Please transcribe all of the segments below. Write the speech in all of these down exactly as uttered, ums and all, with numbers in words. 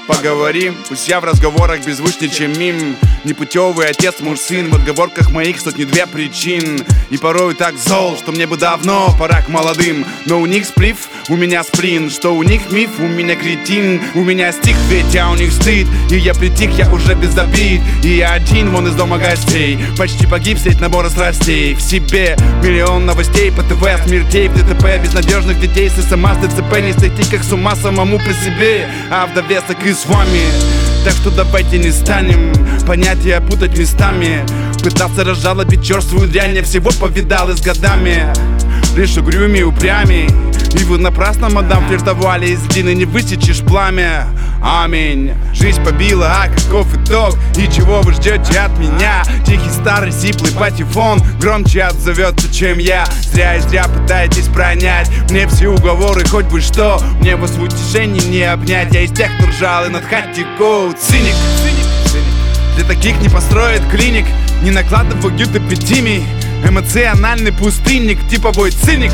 поговорим. Пусть я в разговорах беззвучнее, чем мим. Непутевый отец, муж, сын. В отговорках моих сотни-две причин. И порой так зол, что мне бы давно пора к молодым. Но у них сплив, у меня сплин. Что у них миф, у меня кретин. У меня стих, ведь а у них стыд. И я притих, я уже без обид. И я один, вон из дома гостей. Почти погиб средь набора страстей. В себе миллион новостей по ТВ, смертей, в ДТП. Безнадежных детей с СМС, ДЦП. Не сойти как с ума самому при себе. А в довесок и с вами. Так что давайте не станем понятия путать местами. Пытался разжалобить черствую дрянь. Я всего повидал и с годами. Лишь угрюмей, упрямей. И вы напрасно, мадам, флиртовали. Из глины не высечешь пламя. Аминь. Жизнь побила, а каков итог? И чего вы ждете от меня? Тихий старый сиплый патефон громче отзовется, чем я. Зря и зря пытаетесь пронять мне все уговоры, хоть бы что. Мне вас в утешении не обнять. Я из тех, кто ржал и над хатико. Циник. Для таких не построит клиник. Не накладывают эпидемий. Эмоциональный пустынник, типовой циник.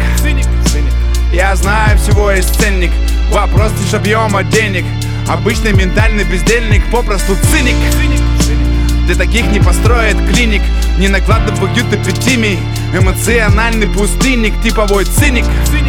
Я знаю, всего есть ценник. Вопрос лишь объема денег. Обычный ментальный бездельник, попросту циник. Для таких не построит клиник. Не накладывают эпидемий. Эмоциональный пустынник, типовой циник.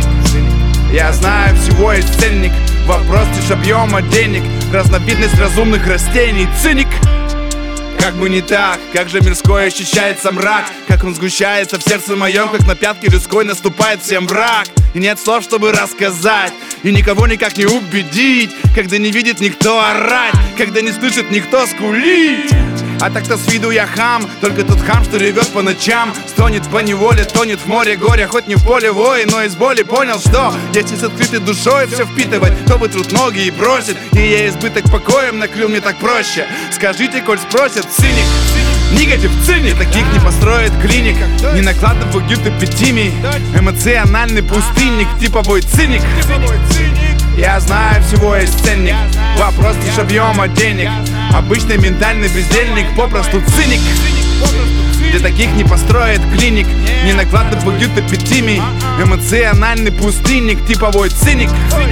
Я знаю, всего есть ценник. Вопрос лишь объема денег. Разновидность разумных растений, циник. Как бы не так, как же мирской ощущается мрак. Как он сгущается в сердце моем, как на пятки людской наступает всем враг. И нет слов, чтобы рассказать, и никого никак не убедить. Когда не видит никто орать, когда не слышит никто скулить. А так-то с виду я хам, только тот хам, что ревет по ночам. Стонет по неволе, тонет в море горя. Хоть не в поле воин, но из боли понял, что если с открытой душой все впитывать, то вытрут ноги и бросит. И я избыток покоем накрыл, мне так проще. Скажите, коль спросят, циник. Негатив циник, таких не построит клиник. Не накладывают эпидемий. Эмоциональный пустынник, типовой циник. Я знаю, всего есть ценник. Вопрос лишь объема денег. Обычный ментальный бездельник, попросту циник. Для таких не построит клиник. Не накладывают эпидемий. Эмоциональный пустынник, типовой циник.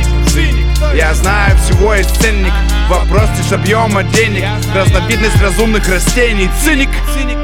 Я знаю, всего есть ценник. Вопрос лишь объема денег. Разновидность разумных растений, циник.